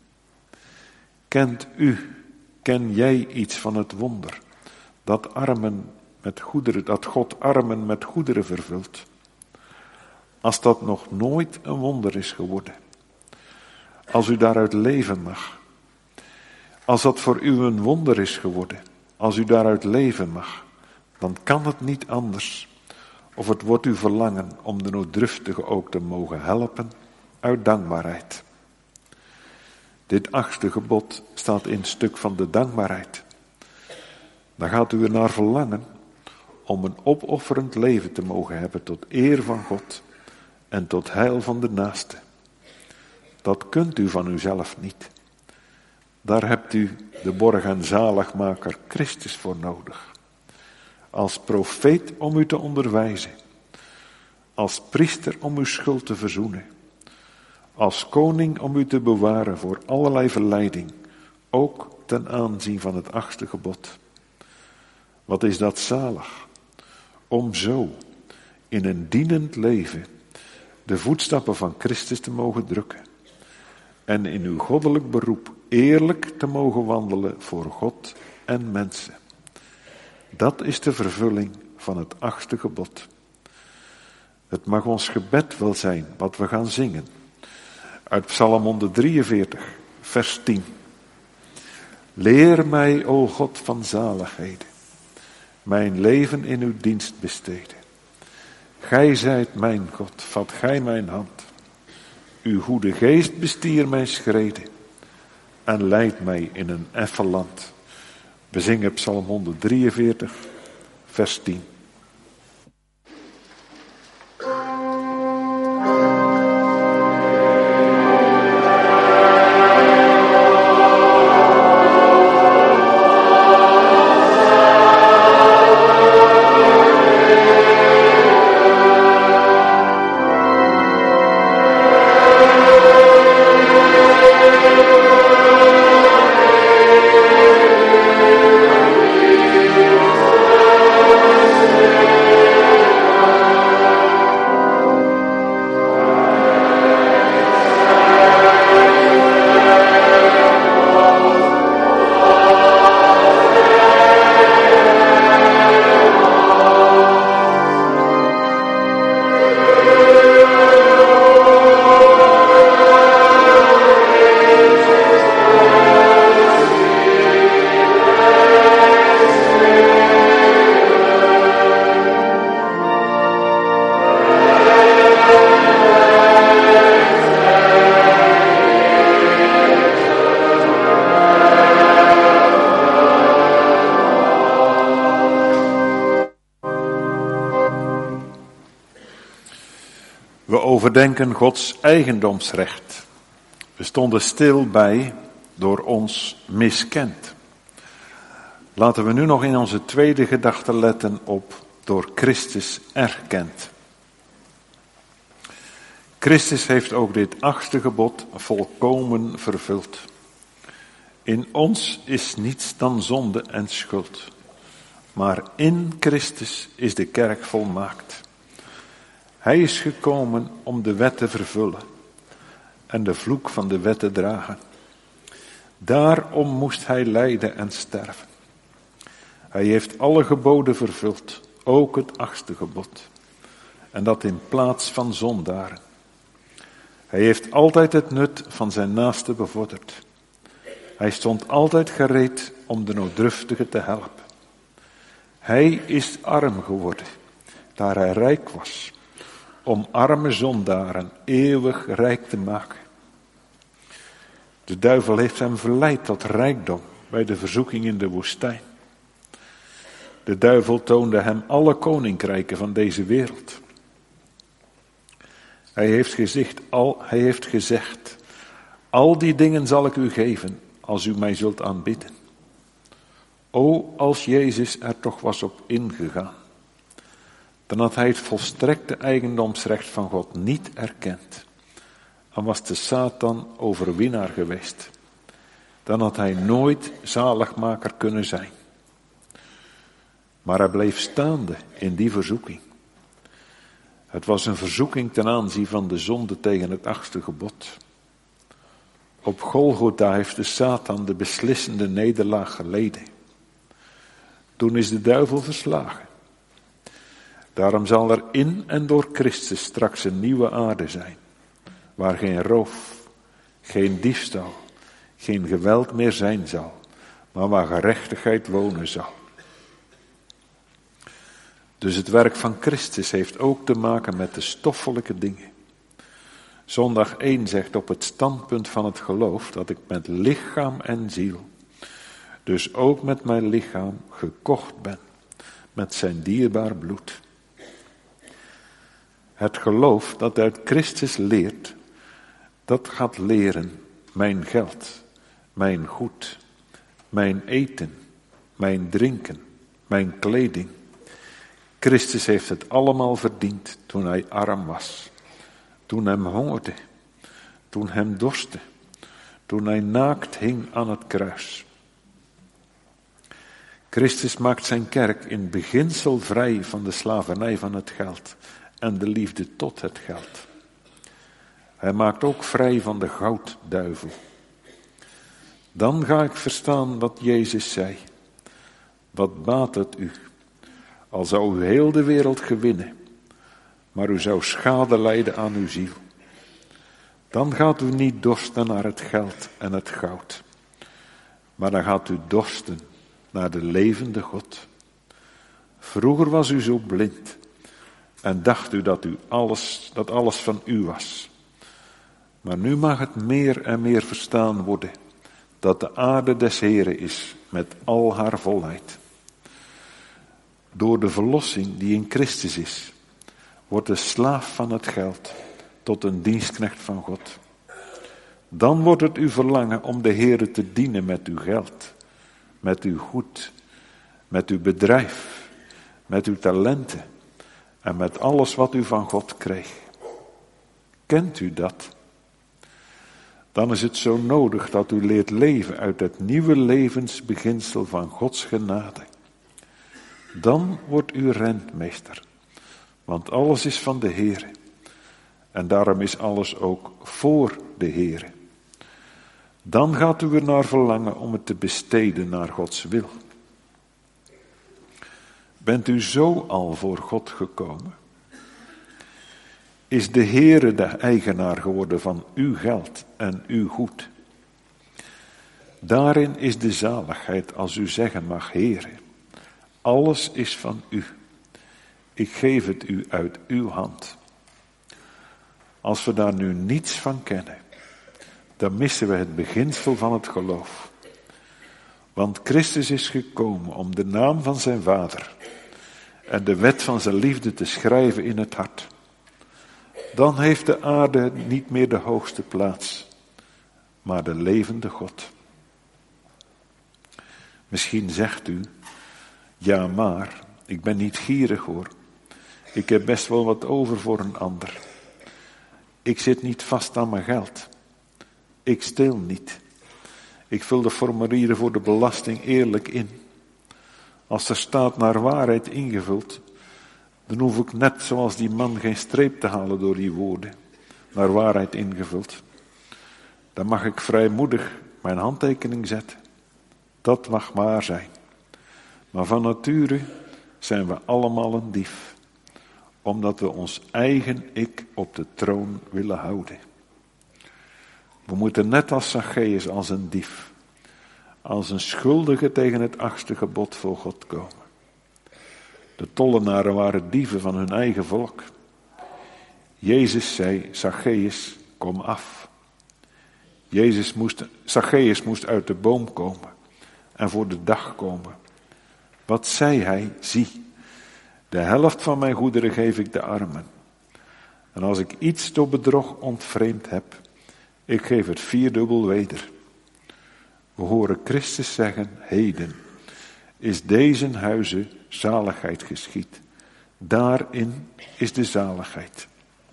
Kent u, ken jij iets van het wonder, dat armen met goederen, dat God armen met goederen vervult? Als dat nog nooit een wonder is geworden, als u daaruit leven mag, als dat voor u een wonder is geworden, als u daaruit leven mag, dan kan het niet anders. Of het wordt uw verlangen om de nooddruftige ook te mogen helpen uit dankbaarheid. Dit achtste gebod staat in het stuk van de dankbaarheid. Dan gaat u er naar verlangen om een opofferend leven te mogen hebben tot eer van God en tot heil van de naaste. Dat kunt u van uzelf niet. Daar hebt u de borg en zaligmaker Christus voor nodig. Als profeet om u te onderwijzen. Als priester om uw schuld te verzoenen. Als koning om u te bewaren voor allerlei verleiding. Ook ten aanzien van het achtste gebod. Wat is dat zalig? Om zo in een dienend leven de voetstappen van Christus te mogen drukken. En in uw goddelijk beroep eerlijk te mogen wandelen voor God en mensen. Dat is de vervulling van het achtste gebod. Het mag ons gebed wel zijn wat we gaan zingen. Uit Psalm honderddrieënveertig, vers tien. Leer mij, o God van zaligheden, mijn leven in uw dienst besteden. Gij zijt mijn God, vat gij mijn hand. Uw goede geest bestier mijn schreden en leidt mij in een effen land. We zingen Psalm honderddrieënveertig, vers tien. We overdenken Gods eigendomsrecht. We stonden stil bij door ons miskend. Laten we nu nog in onze tweede gedachte letten op door Christus erkend. Christus heeft ook dit achtste gebod volkomen vervuld. In ons is niets dan zonde en schuld. Maar in Christus is de kerk volmaakt. Hij is gekomen om de wet te vervullen en de vloek van de wet te dragen. Daarom moest hij lijden en sterven. Hij heeft alle geboden vervuld, ook het achtste gebod. En dat in plaats van zondaren. Hij heeft altijd het nut van zijn naaste bevorderd. Hij stond altijd gereed om de nooddruftige te helpen. Hij is arm geworden, daar hij rijk was, om arme zondaren eeuwig rijk te maken. De duivel heeft hem verleid tot rijkdom bij de verzoeking in de woestijn. De duivel toonde hem alle koninkrijken van deze wereld. Hij heeft gezegd, al, hij heeft gezegd, al die dingen zal ik u geven als u mij zult aanbidden. O, als Jezus er toch was op ingegaan, dan had hij het volstrekte eigendomsrecht van God niet erkend. Dan was de Satan overwinnaar geweest. Dan had hij nooit zaligmaker kunnen zijn. Maar hij bleef staande in die verzoeking. Het was een verzoeking ten aanzien van de zonde tegen het achtste gebod. Op Golgotha heeft de Satan de beslissende nederlaag geleden. Toen is de duivel verslagen. Daarom zal er in en door Christus straks een nieuwe aarde zijn, waar geen roof, geen diefstal, geen geweld meer zijn zal, maar waar gerechtigheid wonen zal. Dus het werk van Christus heeft ook te maken met de stoffelijke dingen. Zondag één zegt op het standpunt van het geloof dat ik met lichaam en ziel, dus ook met mijn lichaam, gekocht ben met zijn dierbaar bloed. Het geloof dat uit Christus leert, dat gaat leren mijn geld, mijn goed, mijn eten, mijn drinken, mijn kleding. Christus heeft het allemaal verdiend toen hij arm was, toen hem hongerde, toen hem dorstte, toen hij naakt hing aan het kruis. Christus maakt zijn kerk in beginsel vrij van de slavernij van het geld en de liefde tot het geld. Hij maakt ook vrij van de goudduivel. Dan ga ik verstaan wat Jezus zei. Wat baat het u, al zou u heel de wereld gewinnen, maar u zou schade lijden aan uw ziel. Dan gaat u niet dorsten naar het geld en het goud, maar dan gaat u dorsten naar de levende God. Vroeger was u zo blind en dacht u dat, u alles, dat alles van u was. Maar nu mag het meer en meer verstaan worden dat de aarde des Heren is met al haar volheid. Door de verlossing die in Christus is, wordt de slaaf van het geld tot een dienstknecht van God. Dan wordt het uw verlangen om de Heere te dienen met uw geld, met uw goed, met uw bedrijf, met uw talenten en met alles wat u van God kreeg. Kent u dat? Dan is het zo nodig dat u leert leven uit het nieuwe levensbeginsel van Gods genade. Dan wordt u rentmeester, want alles is van de Heere. En daarom is alles ook voor de Heere. Dan gaat u er naar verlangen om het te besteden naar Gods wil. Bent u zo al voor God gekomen? Is de Heere de eigenaar geworden van uw geld en uw goed? Daarin is de zaligheid als u zeggen mag, Heere, alles is van u. Ik geef het u uit uw hand. Als we daar nu niets van kennen, dan missen we het beginsel van het geloof. Want Christus is gekomen om de naam van zijn Vader en de wet van zijn liefde te schrijven in het hart. Dan heeft de aarde niet meer de hoogste plaats, maar de levende God. Misschien zegt u, ja maar, ik ben niet gierig hoor. Ik heb best wel wat over voor een ander. Ik zit niet vast aan mijn geld. Ik steel niet. Ik vul de formulieren voor de belasting eerlijk in. Als er staat naar waarheid ingevuld, dan hoef ik net zoals die man geen streep te halen door die woorden. Naar waarheid ingevuld. Dan mag ik vrijmoedig mijn handtekening zetten. Dat mag waar zijn. Maar van nature zijn we allemaal een dief. Omdat we ons eigen ik op de troon willen houden. We moeten net als Zacchaeus als een dief. Als een schuldige tegen het achtste gebod voor God komen. De tollenaren waren dieven van hun eigen volk. Jezus zei, Zacchaeus, kom af. Jezus moest, Zacchaeus moest uit de boom komen en voor de dag komen. Wat zei hij? Zie, de helft van mijn goederen geef ik de armen. En als ik iets door bedrog ontvreemd heb, ik geef het vierdubbel weder. We horen Christus zeggen, heden is deze huize zaligheid geschied. Daarin is de zaligheid.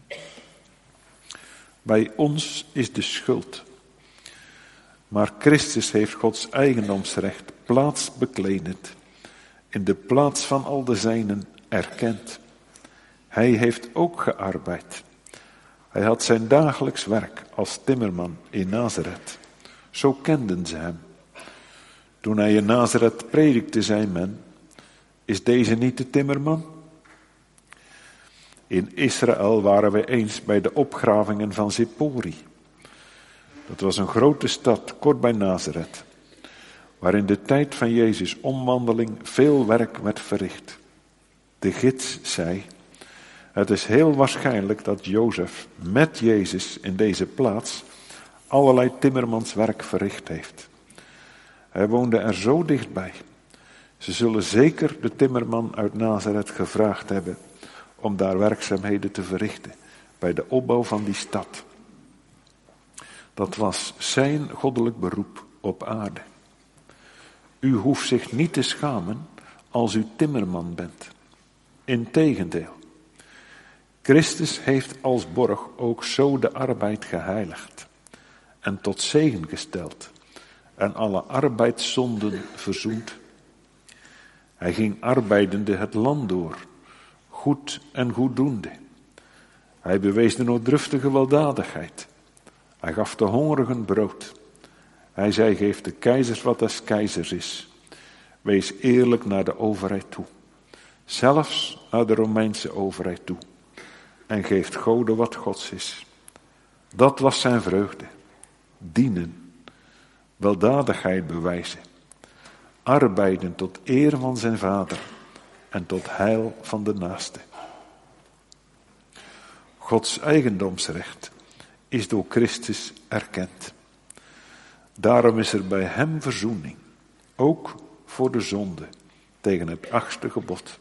Bij ons is de schuld. Maar Christus heeft Gods eigendomsrecht plaats bekledend, in de plaats van al de zijnen erkend. Hij heeft ook gearbeid. Hij had zijn dagelijks werk als timmerman in Nazareth. Zo kenden ze hem. Toen hij in Nazareth predikte, zei men, is deze niet de timmerman? In Israël waren we eens bij de opgravingen van Zippori. Dat was een grote stad, kort bij Nazareth, waar in de tijd van Jezus' omwandeling veel werk werd verricht. De gids zei, het is heel waarschijnlijk dat Jozef met Jezus in deze plaats allerlei timmermanswerk verricht heeft. Hij woonde er zo dichtbij. Ze zullen zeker de timmerman uit Nazareth gevraagd hebben om daar werkzaamheden te verrichten bij de opbouw van die stad. Dat was zijn goddelijk beroep op aarde. U hoeft zich niet te schamen als u timmerman bent. Integendeel. Christus heeft als borg ook zo de arbeid geheiligd en tot zegen gesteld en alle arbeidszonden verzoend. Hij ging arbeidende het land door, goed en goeddoende. Hij bewees de nooddruftige weldadigheid. Hij gaf de hongerigen brood. Hij zei, geef de keizers wat des keizers is. Wees eerlijk naar de overheid toe. Zelfs naar de Romeinse overheid toe. En geeft Gode wat Gods is. Dat was zijn vreugde. Dienen. Weldadigheid bewijzen. Arbeiden tot eer van zijn vader. En tot heil van de naaste. Gods eigendomsrecht is door Christus erkend. Daarom is er bij hem verzoening. Ook voor de zonde. Tegen het achtste gebod.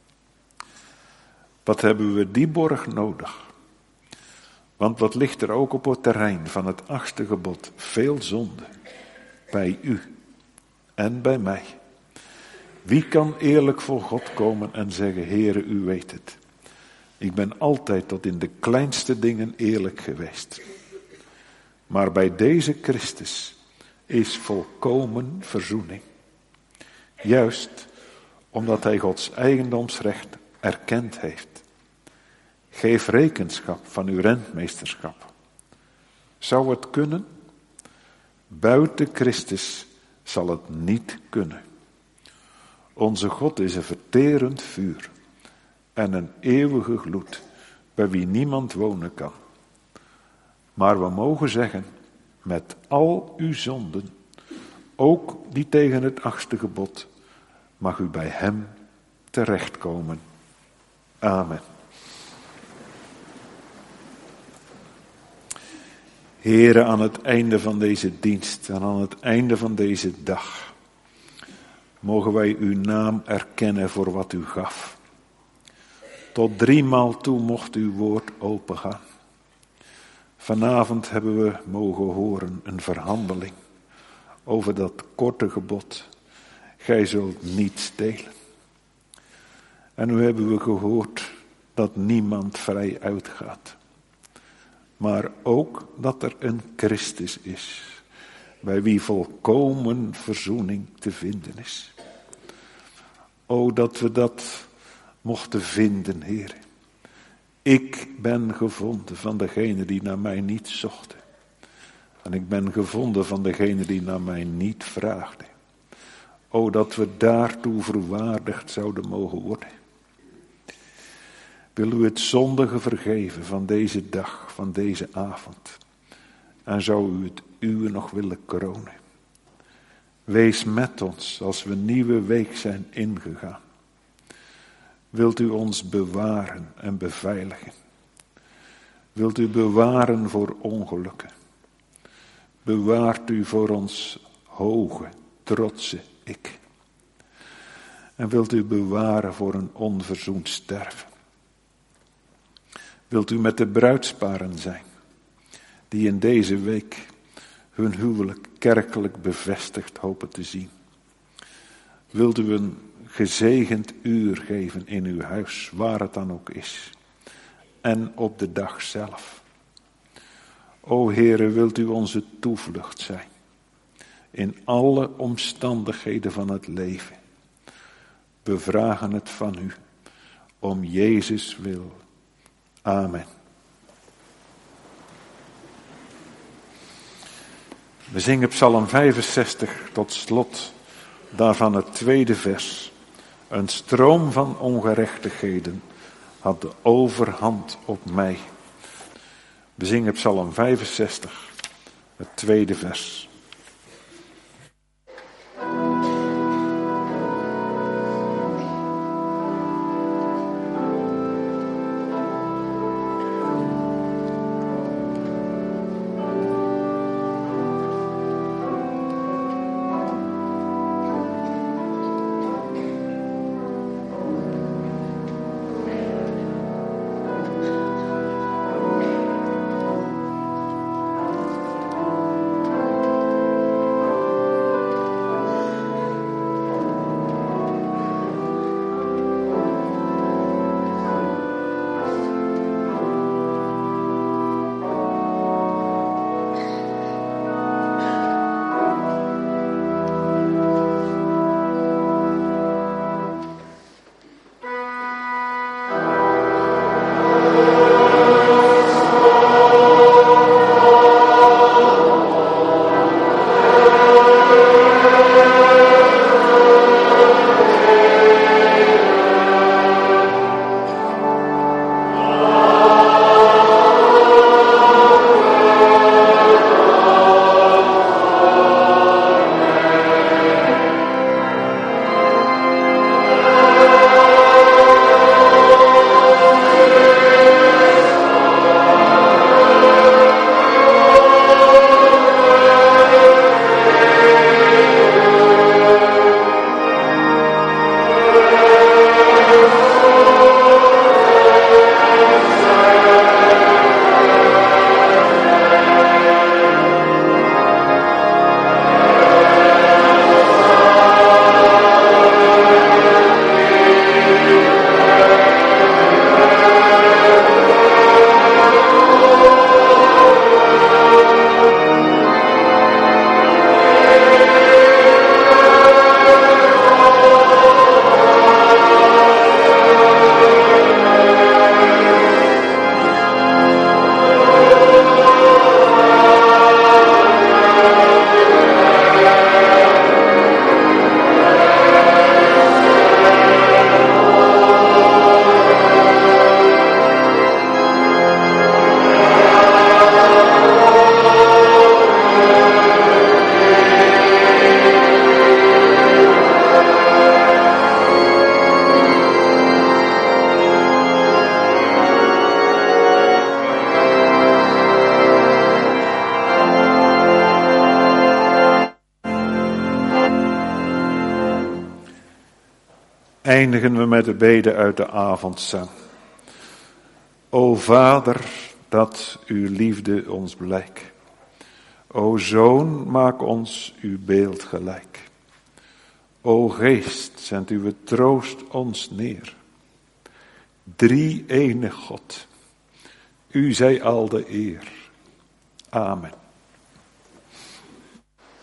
Wat hebben we die borg nodig? Want wat ligt er ook op het terrein van het achtste gebod? Veel zonde. Bij u. En bij mij. Wie kan eerlijk voor God komen en zeggen, Heere, u weet het. Ik ben altijd tot in de kleinste dingen eerlijk geweest. Maar bij deze Christus is volkomen verzoening. Juist omdat hij Gods eigendomsrecht erkend heeft. Geef rekenschap van uw rentmeesterschap. Zou het kunnen? Buiten Christus zal het niet kunnen. Onze God is een verterend vuur en een eeuwige gloed, bij wie niemand wonen kan. Maar we mogen zeggen, met al uw zonden, ook die tegen het achtste gebod, mag u bij hem terechtkomen. Amen. Heere, aan het einde van deze dienst en aan het einde van deze dag, mogen wij uw naam erkennen voor wat u gaf. Tot driemaal toe mocht uw woord opengaan. Vanavond hebben we mogen horen een verhandeling over dat korte gebod. Gij zult niet stelen. En nu hebben we gehoord dat niemand vrij uitgaat. Maar ook dat er een Christus is, bij wie volkomen verzoening te vinden is. O, dat we dat mochten vinden, Heer. Ik ben gevonden van degene die naar mij niet zochten. En ik ben gevonden van degene die naar mij niet vraagde. O, dat we daartoe verwaardigd zouden mogen worden. Wil u het zondige vergeven van deze dag, van deze avond. En zou u het uwe nog willen kronen. Wees met ons als we een nieuwe week zijn ingegaan. Wilt u ons bewaren en beveiligen. Wilt u bewaren voor ongelukken. Bewaart u voor ons hoge, trotse ik. En wilt u bewaren voor een onverzoend sterven. Wilt u met de bruidsparen zijn, die in deze week hun huwelijk kerkelijk bevestigd hopen te zien. Wilt u een gezegend uur geven in uw huis, waar het dan ook is. En op de dag zelf. O Heere, wilt u onze toevlucht zijn. In alle omstandigheden van het leven. We vragen het van u. Om Jezus wil. Amen. We zingen Psalm vijfenzestig tot slot. Daarvan het tweede vers. Een stroom van ongerechtigheden had de overhand op mij. We zingen Psalm vijfenzestig, het tweede vers. Eindigen we met de bede uit de avondzang. O Vader, dat uw liefde ons blijk. O Zoon, maak ons uw beeld gelijk. O Geest, zend uw troost ons neer. Drie ene God, u zij al de eer. Amen.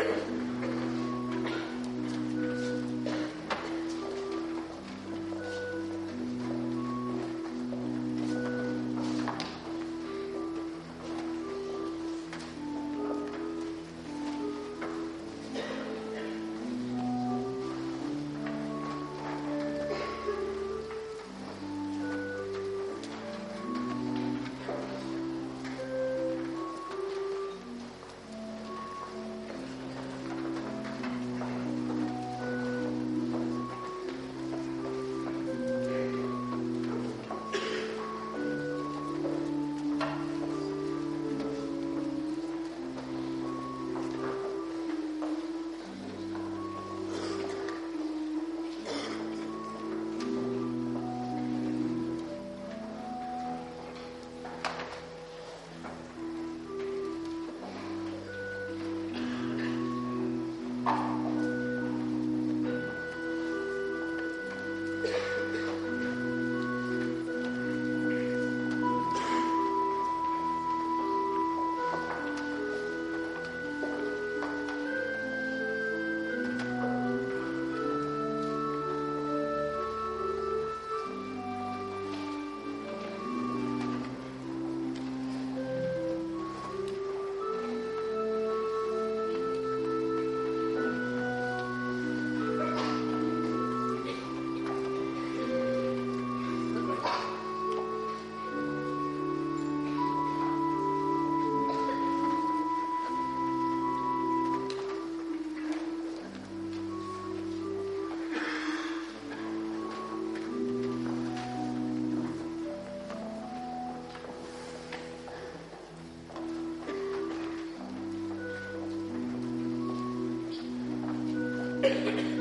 Thank you.